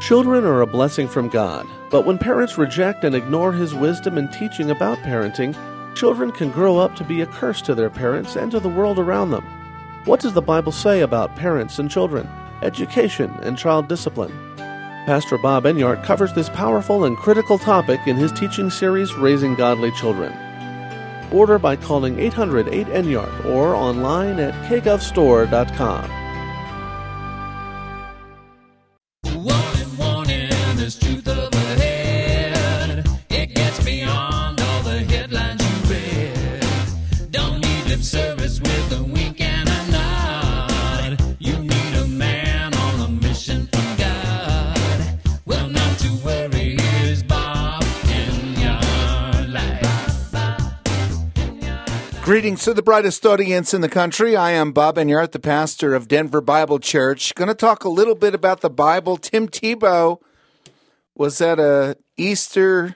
Children are a blessing from God, but when parents reject and ignore His wisdom and teaching about parenting, children can grow up to be a curse to their parents and to the world around them. What does the Bible say about parents and children, education and child discipline? Pastor Bob Enyart covers this powerful and critical topic in his teaching series, Raising Godly Children. Order by calling 800-8-ENYART or online at kgovstore.com. Greetings to the brightest audience in the country. I am Bob Enyart, the pastor of Denver Bible Church. Going to talk a little bit about the Bible. Tim Tebow was at a Easter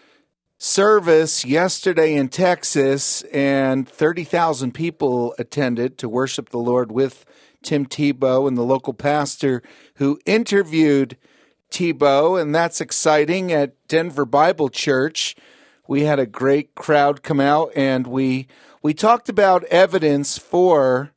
service yesterday in Texas, and 30,000 people attended to worship the Lord with Tim Tebow and the local pastor who interviewed Tebow, and that's exciting. At Denver Bible Church, we had a great crowd come out, and we talked about evidence for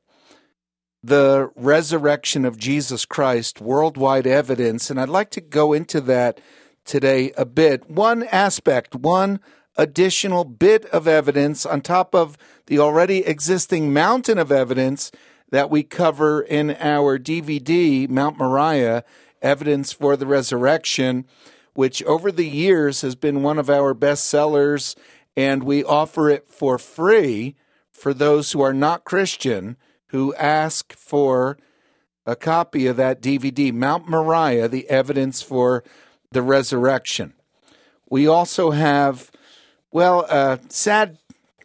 the resurrection of Jesus Christ, worldwide evidence, and I'd like to go into that today a bit. One aspect, one additional bit of evidence on top of the already existing mountain of evidence that we cover in our DVD, Mount Moriah, Evidence for the Resurrection, which over the years has been one of our best sellers, and we offer it for free for those who are not Christian who ask for a copy of that DVD, Mount Moriah, the Evidence for the Resurrection. We also have, a sad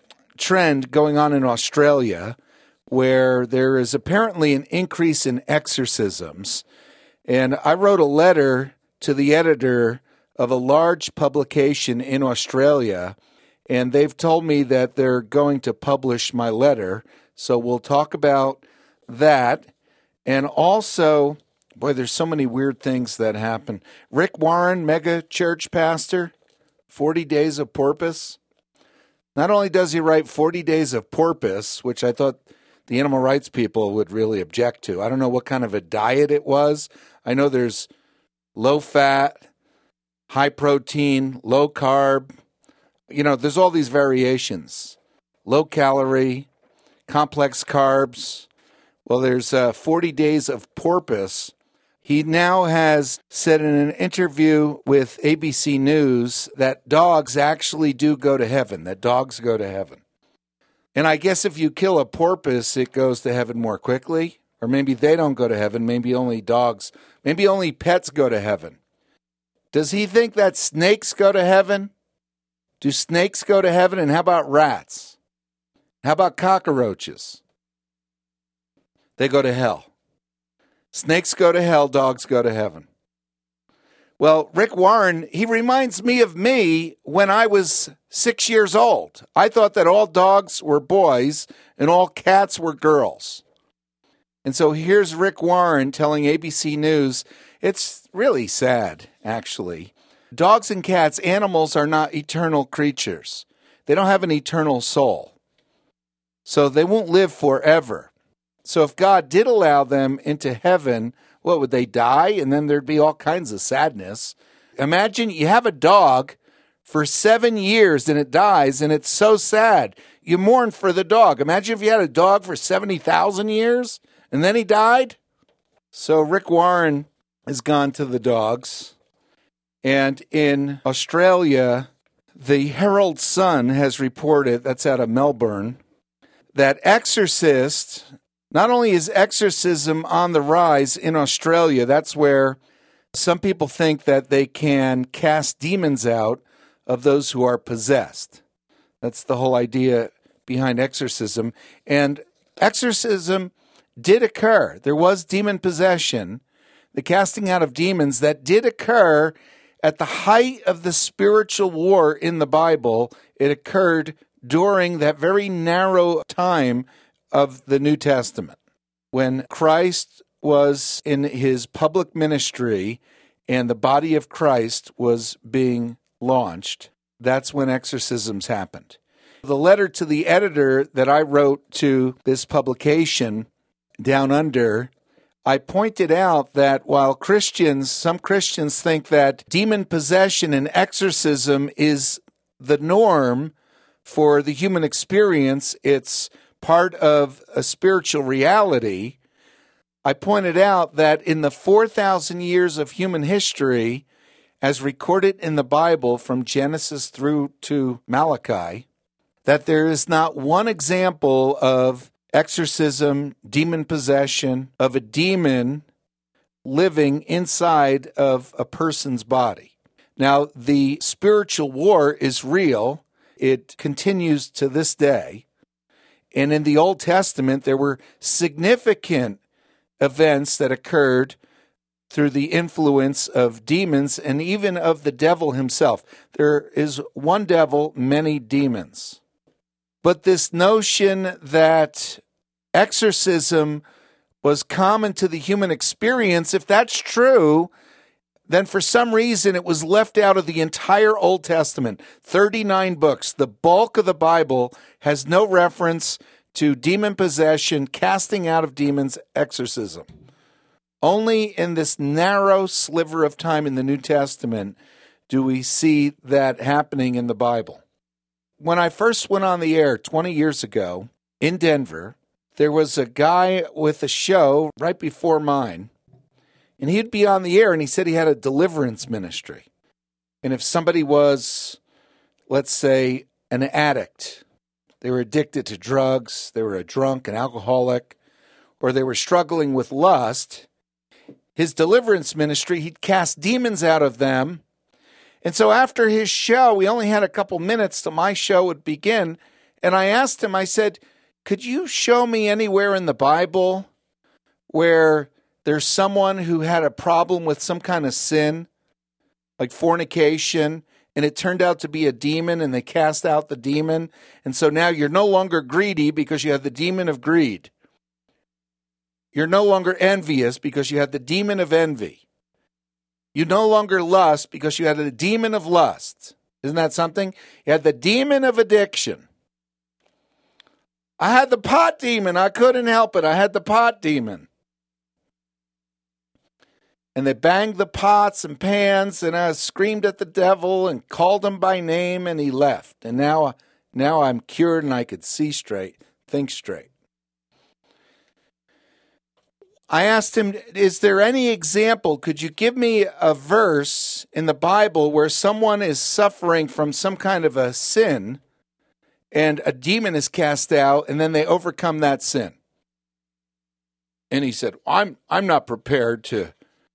trend going on in Australia where there is apparently an increase in exorcisms. And I wrote a letter to the editor of a large publication in Australia, and they've told me that they're going to publish my letter. So we'll talk about that. And also, there's so many weird things that happen. Rick Warren, mega church pastor, 40 Days of Porpoise. Not only does he write 40 Days of Porpoise, which I thought the animal rights people would really object to. I don't know what kind of a diet it was. I know there's low fat, high protein, low carb. There's all these variations. Low calorie, complex carbs. Well, there's 40 Days of Porpoise. He now has said in an interview with ABC News that dogs actually do go to heaven, that dogs go to heaven. And I guess if you kill a porpoise, it goes to heaven more quickly. Or maybe they don't go to heaven. Maybe only dogs, maybe only pets go to heaven. Does he think that snakes go to heaven? Do snakes go to heaven? And how about rats? How about cockroaches? They go to hell. Snakes go to hell, dogs go to heaven. Well, Rick Warren, he reminds me of me when I was 6 years old. I thought that all dogs were boys and all cats were girls. And so here's Rick Warren telling ABC News, it's really sad, actually. Dogs and cats, animals, are not eternal creatures. They don't have an eternal soul. So they won't live forever. So if God did allow them into heaven, what, would they die? And then there'd be all kinds of sadness. Imagine you have a dog for 7 years and it dies, and it's so sad. You mourn for the dog. Imagine if you had a dog for 70,000 years and then he died. So Rick Warren has gone to the dogs. And in Australia, the Herald Sun has reported, that's out of Melbourne, that not only is exorcism on the rise in Australia, that's where some people think that they can cast demons out of those who are possessed. That's the whole idea behind exorcism. And exorcism did occur. There was demon possession, the casting out of demons that did occur at the height of the spiritual war in the Bible. It occurred during that very narrow time of the New Testament, when Christ was in his public ministry and the body of Christ was being launched, that's when exorcisms happened. The letter to the editor that I wrote to this publication, Down Under, I pointed out that while some Christians think that demon possession and exorcism is the norm for the human experience, it's part of a spiritual reality, I pointed out that in the 4,000 years of human history, as recorded in the Bible from Genesis through to Malachi, that there is not one example of exorcism, demon possession, of a demon living inside of a person's body. Now, the spiritual war is real. It continues to this day. And in the Old Testament, there were significant events that occurred through the influence of demons and even of the devil himself. There is one devil, many demons. But this notion that exorcism was common to the human experience, if that's true, then for some reason it was left out of the entire Old Testament. 39 books. The bulk of the Bible has no reference to demon possession, casting out of demons, exorcism. Only in this narrow sliver of time in the New Testament do we see that happening in the Bible. When I first went on the air 20 years ago in Denver, there was a guy with a show right before mine, and he'd be on the air, and he said he had a deliverance ministry. And if somebody was, let's say, an addict, they were addicted to drugs, they were a drunk, an alcoholic, or they were struggling with lust, his deliverance ministry, he'd cast demons out of them. And so after his show, we only had a couple minutes till my show would begin. And I asked him, I said, could you show me anywhere in the Bible where there's someone who had a problem with some kind of sin, like fornication, and it turned out to be a demon and they cast out the demon. And so now you're no longer greedy because you have the demon of greed. You're no longer envious because you have the demon of envy. You no longer lust because you had the demon of lust. Isn't that something? You had the demon of addiction. I had the pot demon. I couldn't help it. I had the pot demon. And they banged the pots and pans, and I screamed at the devil and called him by name, and he left. And now I'm cured and I could see straight, think straight. I asked him, is there any example, could you give me a verse in the Bible where someone is suffering from some kind of a sin and a demon is cast out and then they overcome that sin? And he said, I'm not prepared to.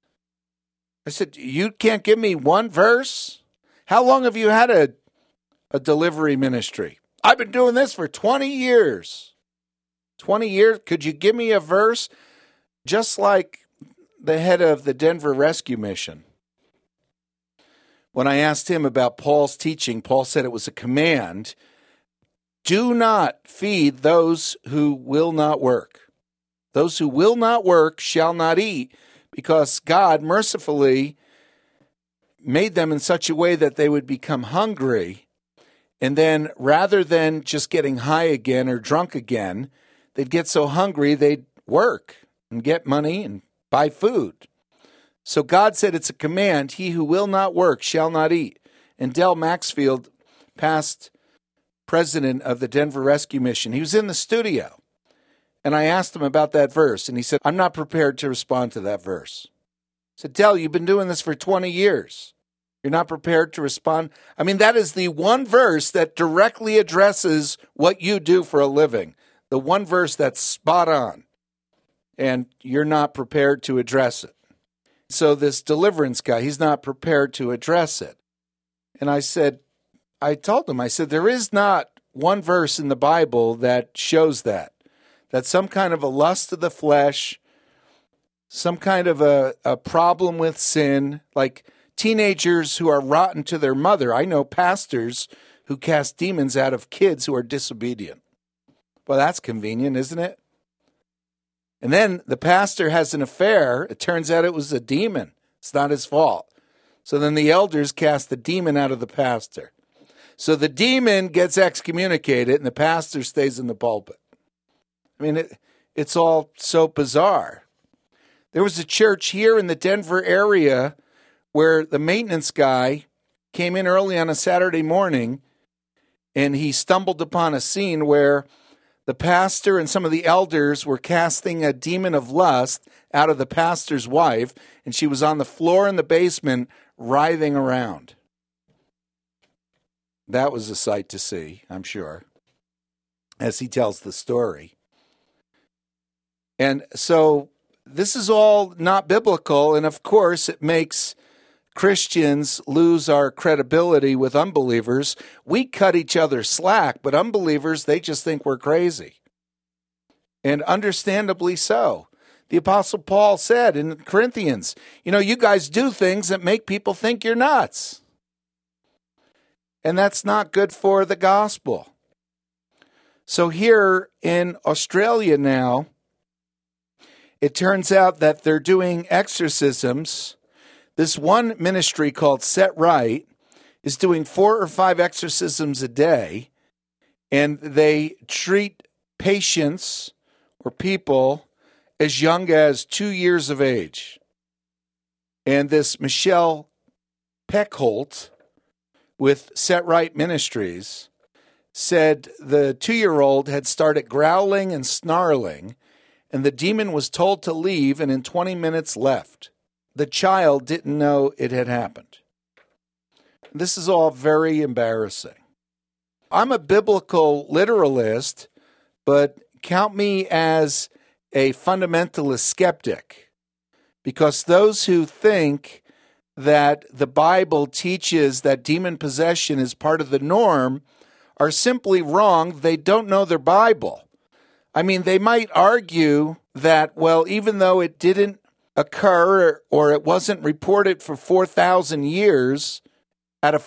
I said, you can't give me one verse? How long have you had a delivery ministry? I've been doing this for 20 years. 20 years? Could you give me a verse? Just like the head of the Denver Rescue Mission. When I asked him about Paul's teaching, Paul said it was a command. Do not feed those who will not work. Those who will not work shall not eat, because God mercifully made them in such a way that they would become hungry. And then rather than just getting high again or drunk again, they'd get so hungry they'd work and get money and buy food. So God said it's a command, he who will not work shall not eat. And Del Maxfield, past president of the Denver Rescue Mission, he was in the studio. And I asked him about that verse, and he said, I'm not prepared to respond to that verse. I said, Del, you've been doing this for 20 years. You're not prepared to respond? I mean, that is the one verse that directly addresses what you do for a living. The one verse that's spot on. And you're not prepared to address it. So this deliverance guy, he's not prepared to address it. And I told him, there is not one verse in the Bible that shows that some kind of a lust of the flesh, some kind of a problem with sin, like teenagers who are rotten to their mother. I know pastors who cast demons out of kids who are disobedient. Well, that's convenient, isn't it? And then the pastor has an affair. It turns out it was a demon. It's not his fault. So then the elders cast the demon out of the pastor. So the demon gets excommunicated and the pastor stays in the pulpit. I mean, it's all so bizarre. There was a church here in the Denver area where the maintenance guy came in early on a Saturday morning and he stumbled upon a scene where the pastor and some of the elders were casting a demon of lust out of the pastor's wife, and she was on the floor in the basement writhing around. That was a sight to see, I'm sure, as he tells the story. And so this is all not biblical, and of course it makes Christians lose our credibility with unbelievers. We cut each other slack, but unbelievers, they just think we're crazy. And understandably so. The Apostle Paul said in Corinthians, you guys do things that make people think you're nuts. And that's not good for the gospel. So here in Australia now, it turns out that they're doing exorcisms. This one ministry called Set Right is doing 4 or 5 exorcisms a day, and they treat patients or people as young as 2 years of age. And this Michelle Peckholt with Set Right Ministries said the 2-year-old had started growling and snarling, and the demon was told to leave, and in 20 minutes left. The child didn't know it had happened. This is all very embarrassing. I'm a biblical literalist, but count me as a fundamentalist skeptic, because those who think that the Bible teaches that demon possession is part of the norm are simply wrong. They don't know their Bible. I mean, they might argue that, well, even though it didn't occur or it wasn't reported for 4,000 years, out of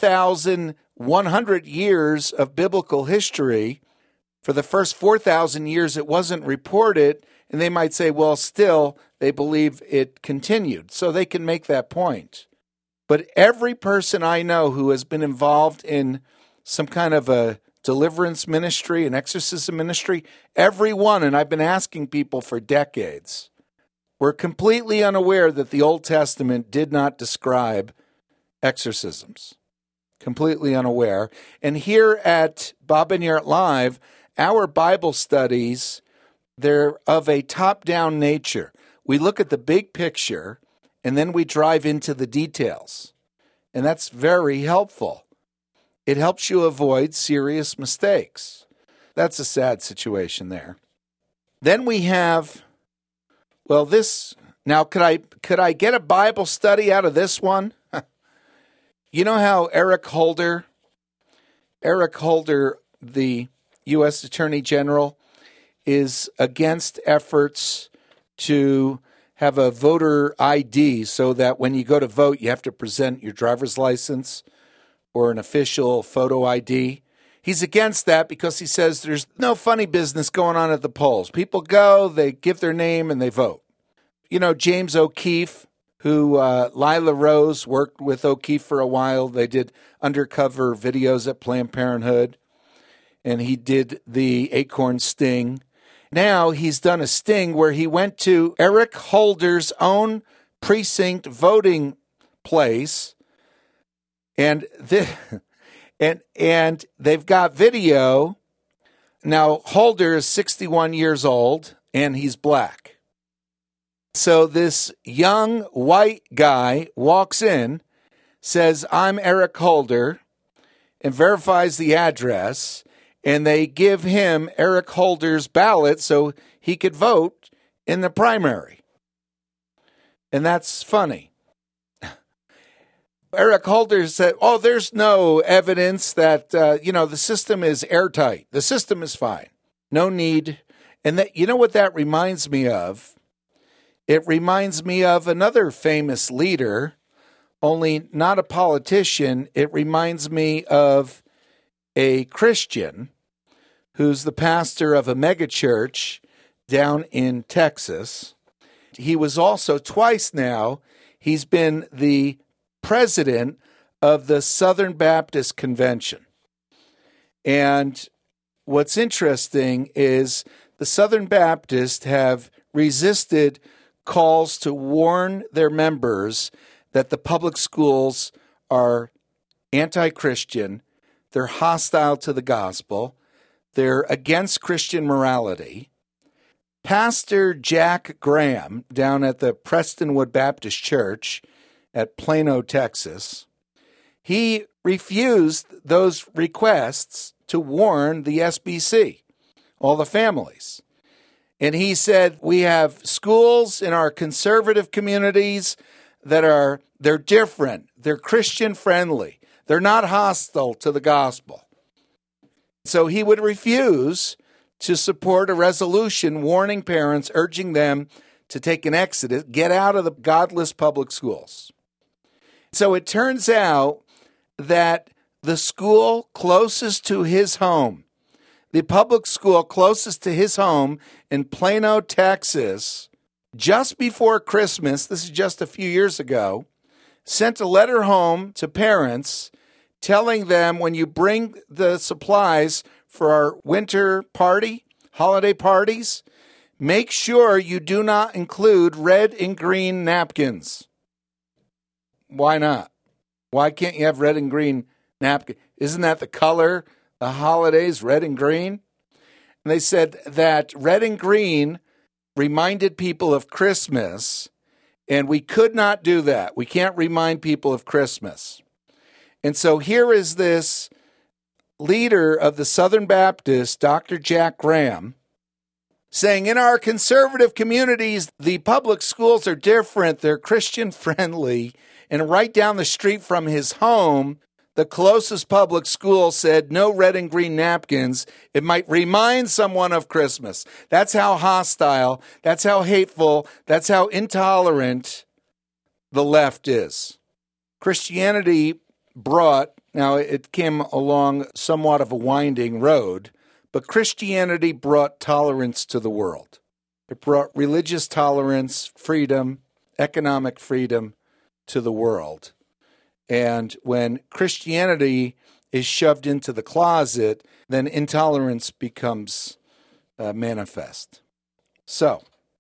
4,100 years of biblical history, for the first 4,000 years it wasn't reported, and they might say, well, still, they believe it continued. So they can make that point. But every person I know who has been involved in some kind of a deliverance ministry, an exorcism ministry, everyone, and I've been asking people for decades, were completely unaware that the Old Testament did not describe exorcisms. Completely unaware. And here at Bob and Yart Live, our Bible studies, they're of a top-down nature. We look at the big picture, and then we drive into the details. And that's very helpful. It helps you avoid serious mistakes. That's a sad situation there. Then we have, well, this, now could I get a Bible study out of this one? You know how Eric Holder, the U.S. Attorney General, is against efforts to have a voter ID so that when you go to vote, you have to present your driver's license or an official photo ID. He's against that because he says there's no funny business going on at the polls. People go, they give their name, and they vote. You know, James O'Keefe, who Lila Rose worked with O'Keefe for a while. They did undercover videos at Planned Parenthood, and he did the Acorn Sting. Now he's done a sting where he went to Eric Holder's own precinct voting place, and and they've got video. Now Holder is 61 years old, and he's black. So this young white guy walks in, says, "I'm Eric Holder," and verifies the address, and they give him Eric Holder's ballot so he could vote in the primary. And that's funny. Eric Holder said, oh, there's no evidence that, the system is airtight. The system is fine. No need. And that, you know what that reminds me of? It reminds me of another famous leader, only not a politician. It reminds me of a Christian who's the pastor of a megachurch down in Texas. He was also twice now, he's been the president of the Southern Baptist Convention. And what's interesting is the Southern Baptists have resisted calls to warn their members that the public schools are anti-Christian, they're hostile to the gospel, they're against Christian morality. Pastor Jack Graham down at the Prestonwood Baptist Church at Plano, Texas, he refused those requests to warn the SBC, all the families. And he said, we have schools in our conservative communities they're different, they're Christian friendly, they're not hostile to the gospel. So he would refuse to support a resolution warning parents, urging them to take an exodus, get out of the godless public schools. So it turns out that the school closest to his home, the public school closest to his home in Plano, Texas, just before Christmas, this is just a few years ago, sent a letter home to parents telling them, when you bring the supplies for our winter party, holiday parties, make sure you do not include red and green napkins. Why not? Why can't you have red and green napkins? Isn't that the color, the holidays, red and green? And they said that red and green reminded people of Christmas, and we could not do that. We can't remind people of Christmas. And so here is this leader of the Southern Baptists, Dr. Jack Graham, saying, in our conservative communities, the public schools are different. They're Christian friendly. And right down the street from his home, the closest public school said no red and green napkins. It might remind someone of Christmas. That's how hostile, that's how hateful, that's how intolerant the left is. Christianity now it came along somewhat of a winding road, but Christianity brought tolerance to the world. It brought religious tolerance, freedom, economic freedom to the world. And when Christianity is shoved into the closet, then intolerance becomes manifest. So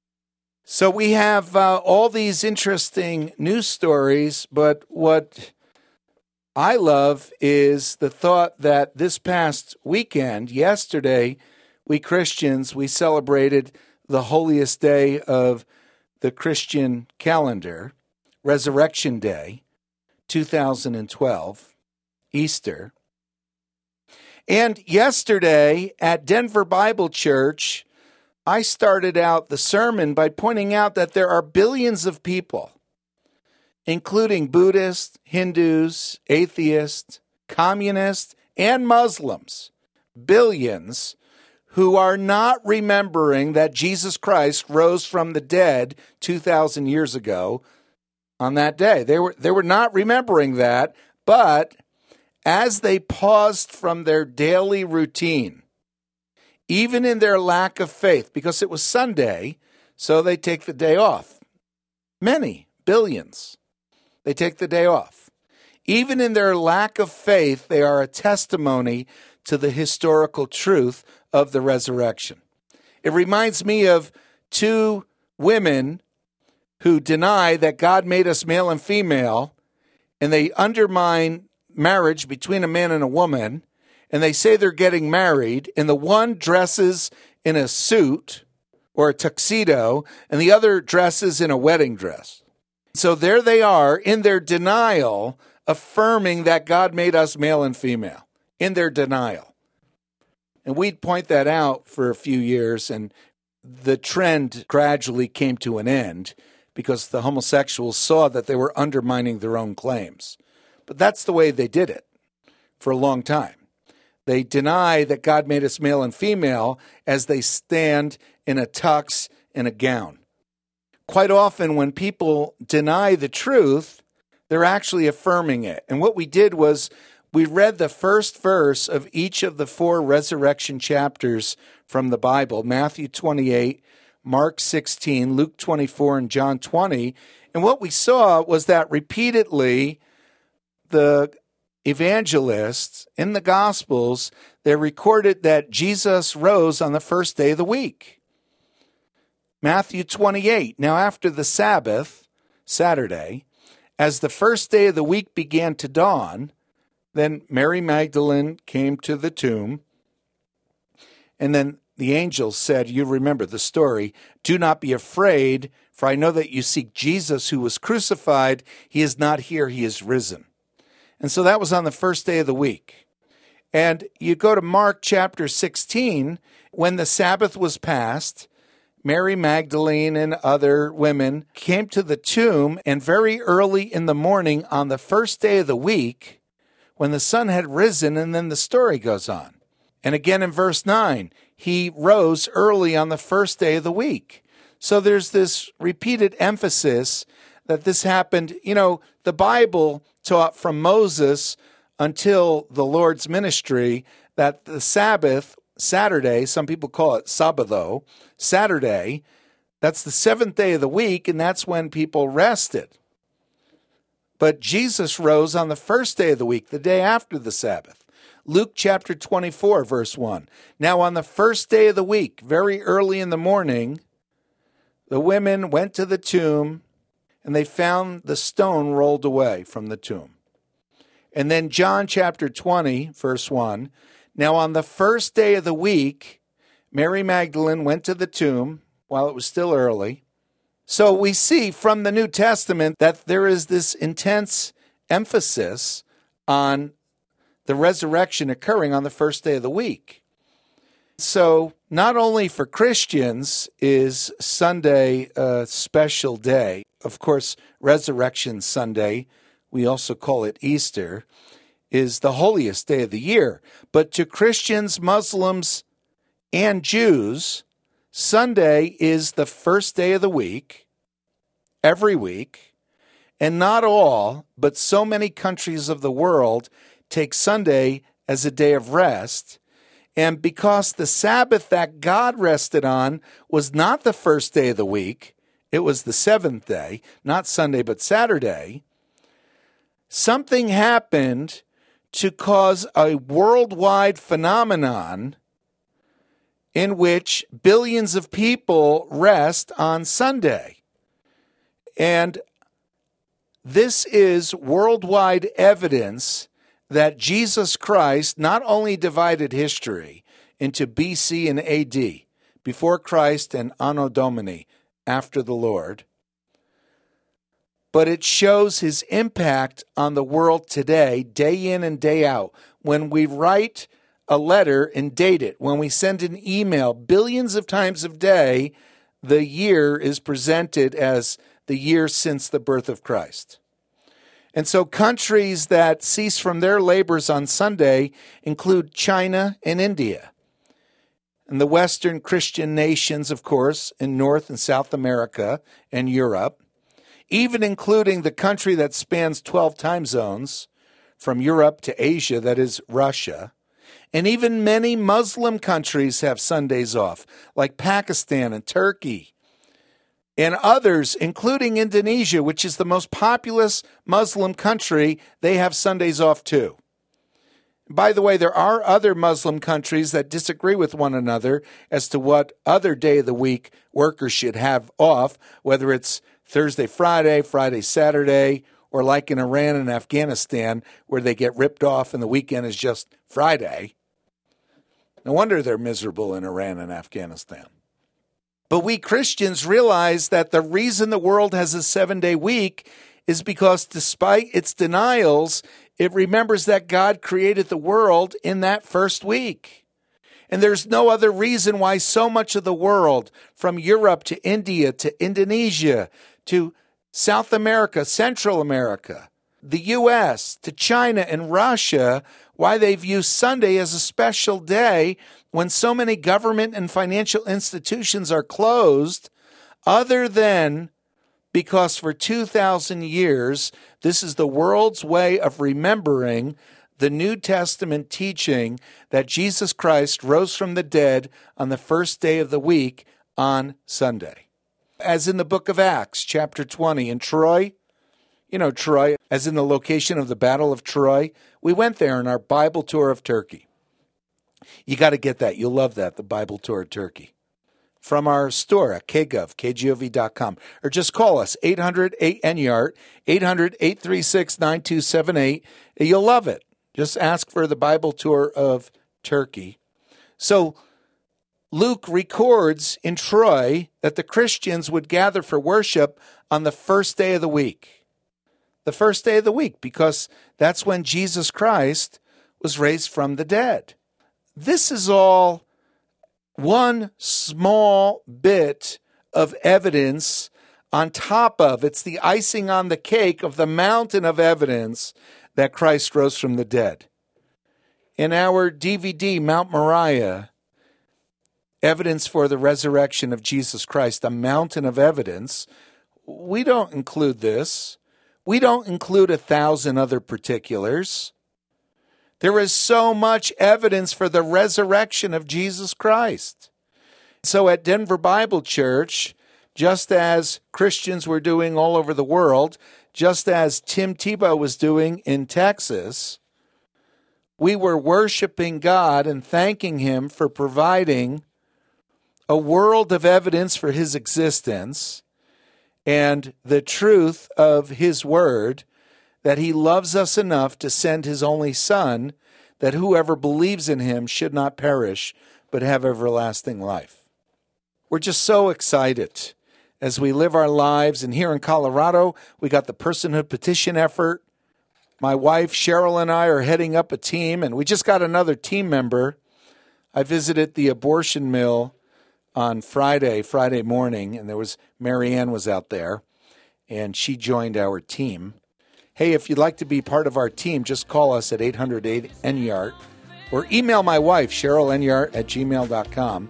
we have all these interesting news stories, but what I love is the thought that this past weekend, yesterday, we Christians, we celebrated the holiest day of the Christian calendar, Resurrection Day, 2012, Easter. And yesterday at Denver Bible Church, I started out the sermon by pointing out that there are billions of people, including Buddhists, Hindus, atheists, communists, and Muslims, billions, who are not remembering that Jesus Christ rose from the dead 2,000 years ago on that day. They were not remembering that, but as they paused from their daily routine, even in their lack of faith, because it was Sunday, so they take the day off. Many, billions, they take the day off. Even in their lack of faith, they are a testimony to the historical truth of the resurrection. It reminds me of two women who deny that God made us male and female, and they undermine marriage between a man and a woman, and they say they're getting married, and the one dresses in a suit or a tuxedo, and the other dresses in a wedding dress. So there they are in their denial, affirming that God made us male and female, in their denial. And we'd point that out for a few years, and the trend gradually came to an end because the homosexuals saw that they were undermining their own claims. But that's the way they did it for a long time. They deny that God made us male and female as they stand in a tux and a gown. Quite often when people deny the truth, they're actually affirming it. And what we did was we read the first verse of each of the 4 resurrection chapters from the Bible, Matthew 28, Mark 16, Luke 24, and John 20. And what we saw was that repeatedly the evangelists in the Gospels, they recorded that Jesus rose on the first day of the week. Matthew 28, now after the Sabbath, Saturday, as the first day of the week began to dawn, then Mary Magdalene came to the tomb, and then the angel said, you remember the story, do not be afraid, for I know that you seek Jesus who was crucified. He is not here, he is risen. And so that was on the first day of the week. And you go to Mark chapter 16, when the Sabbath was passed, Mary Magdalene and other women came to the tomb, and very early in the morning on the first day of the week, when the sun had risen, and then the story goes on. And again in verse 9, he rose early on the first day of the week. So there's this repeated emphasis that this happened. You know, the Bible taught from Moses until the Lord's ministry that the Sabbath, Saturday, some people call it Sabbatho, Saturday, that's the seventh day of the week, and that's when people rested. But Jesus rose on the first day of the week, the day after the Sabbath. Luke chapter 24, verse 1. Now on the first day of the week, very early in the morning, the women went to the tomb, and they found the stone rolled away from the tomb. And then John chapter 20, verse 1. Now on the first day of the week, Mary Magdalene went to the tomb while it was still early. So we see from the New Testament that there is this intense emphasis on the resurrection occurring on the first day of the week. So not only for Christians is Sunday a special day. Of course, Resurrection Sunday, we also call it Easter, is the holiest day of the year. But to Christians, Muslims, and Jews, Sunday is the first day of the week, every week, and not all, but so many countries of the world take Sunday as a day of rest. And because the Sabbath that God rested on was not the first day of the week, it was the seventh day, not Sunday but Saturday, something happened to cause a worldwide phenomenon in which billions of people rest on Sunday. And this is worldwide evidence that Jesus Christ not only divided history into BC and AD, before Christ, and Anno Domini, after the Lord, but it shows his impact on the world today, day in and day out. When we write a letter and date it, when we send an email, billions of times a day, the year is presented as the year since the birth of Christ. And so countries that cease from their labors on Sunday include China and India. And the Western Christian nations, of course, in North and South America and Europe, even including the country that spans 12 time zones from Europe to Asia, that is Russia. And even many Muslim countries have Sundays off, like Pakistan and Turkey. And others, including Indonesia, which is the most populous Muslim country, they have Sundays off too. By the way, there are other Muslim countries that disagree with one another as to what other day of the week workers should have off, whether it's Thursday, Friday, Friday, Saturday, or like in Iran and Afghanistan, where they get ripped off and the weekend is just Friday. No wonder they're miserable in Iran and Afghanistan. But we Christians realize that the reason the world has a 7-day week is because despite its denials, it remembers that God created the world in that first week. And there's no other reason why so much of the world, from Europe to India to Indonesia to South America, Central America, the U.S. to China and Russia, why they view Sunday as a special day when so many government and financial institutions are closed, other than because for 2,000 years, this is the world's way of remembering the New Testament teaching that Jesus Christ rose from the dead on the first day of the week on Sunday. As in the book of Acts, chapter 20, in Troy, You know, Troy, as in the location of the Battle of Troy. We went there in our Bible tour of Turkey. You got to get that. You'll love that, the Bible tour of Turkey. From our store at kgov.com. Or just call us, 800-8NYART, 800-836-9278. You'll love it. Just ask for the Bible tour of Turkey. So Luke records in Troy that the Christians would gather for worship on the first day of the week. The first day of the week, because that's when Jesus Christ was raised from the dead. This is all one small bit of evidence on top of, it's the icing on the cake of the mountain of evidence that Christ rose from the dead. In our DVD, Mount Moriah, Evidence for the Resurrection of Jesus Christ, a mountain of evidence, we don't include this. We don't include 1,000 other particulars. There is so much evidence for the resurrection of Jesus Christ. So at Denver Bible Church, just as Christians were doing all over the world, just as Tim Tebow was doing in Texas, we were worshiping God and thanking Him for providing a world of evidence for His existence and the truth of His word, that He loves us enough to send His only Son, that whoever believes in Him should not perish, but have everlasting life. We're just so excited as we live our lives. And here in Colorado, we got the Personhood Petition effort. My wife, Cheryl, and I are heading up a team, and we just got another team member. I visited the abortion mill on Friday morning, and Marianne was out there, and she joined our team. Hey, if you'd like to be part of our team, just call us at 800-8NYART or email my wife, CherylNYART@gmail.com.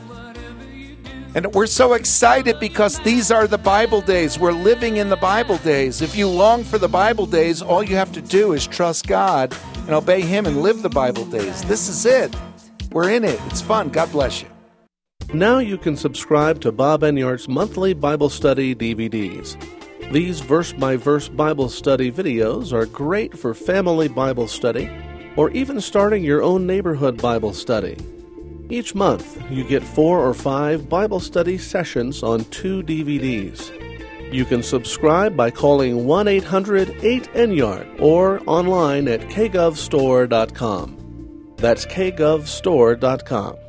And we're so excited because these are the Bible days. We're living in the Bible days. If you long for the Bible days, all you have to do is trust God and obey Him and live the Bible days. This is it. We're in it. It's fun. God bless you. Now you can subscribe to Bob Enyart's monthly Bible study DVDs. These verse-by-verse Bible study videos are great for family Bible study or even starting your own neighborhood Bible study. Each month, you get 4 or 5 Bible study sessions on 2 DVDs. You can subscribe by calling 1-800-8NYART or online at kgovstore.com. That's kgovstore.com.